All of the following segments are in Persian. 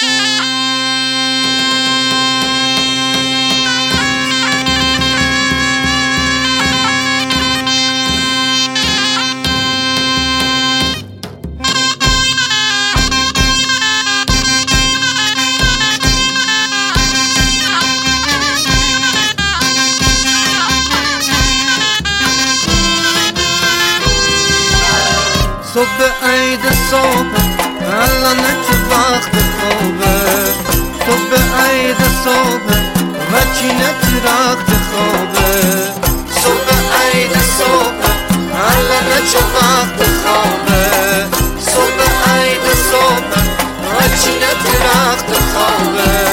صبح عید صبح الان که وقت خوابه صبح عید صبح و چینه رخت خوابه صبح عید صبح الان که وقت خوابه صبح عید صبح و چینه رخت خوابه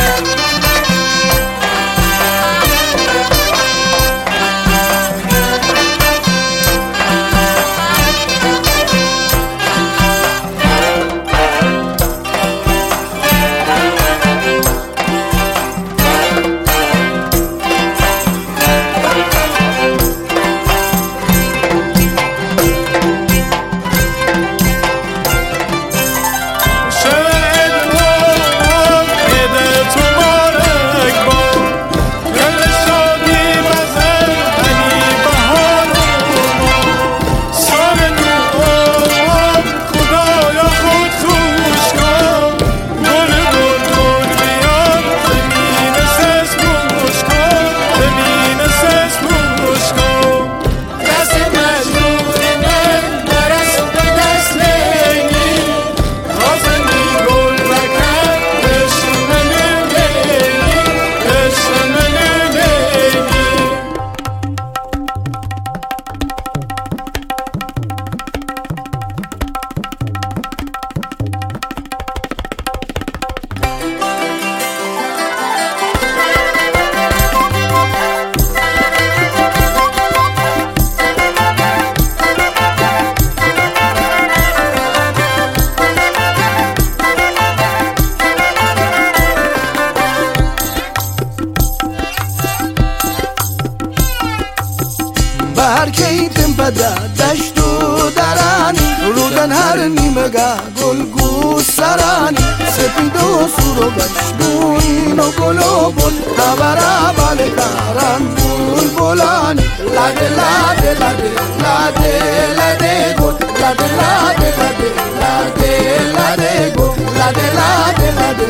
برکیتم بده دشت و درانی رودن هر نیمگه گلگو سرانی سپید و سور و گشتون و گل و بل خبره بله کارن بول بولانی لده لده لده لده لده گل لده لده لده لده لده گل لده لده لده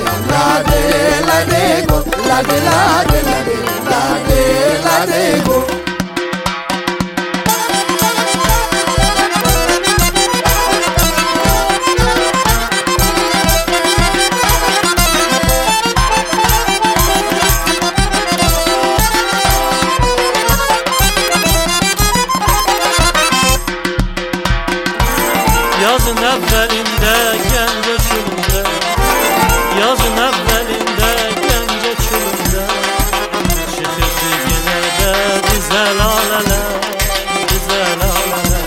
لده لده گل لده لده لده لده لده گل Yazın evvelinde gence çölünde Yazın evvelinde gence çölünde Çıkırdı yine de güzel aleler Güzel aleler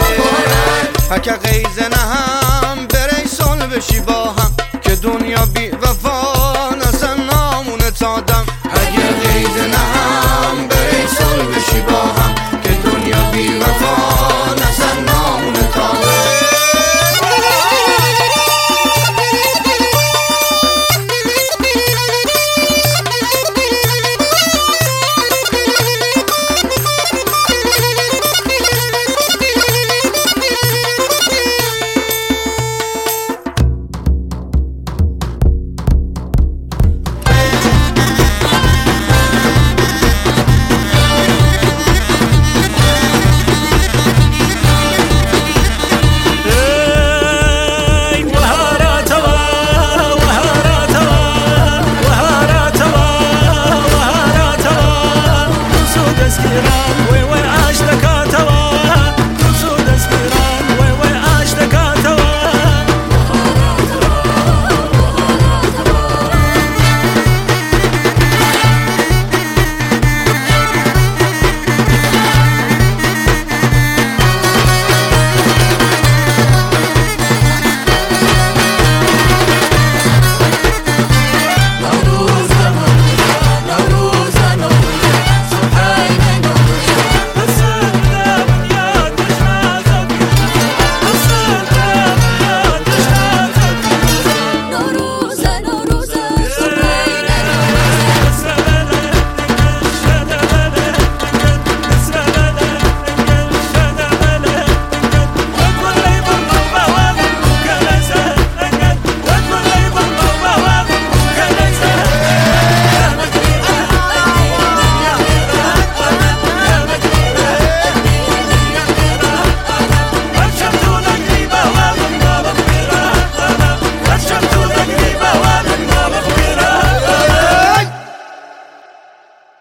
که غیزه نه هم بری سال بشی با هم که دنیا بی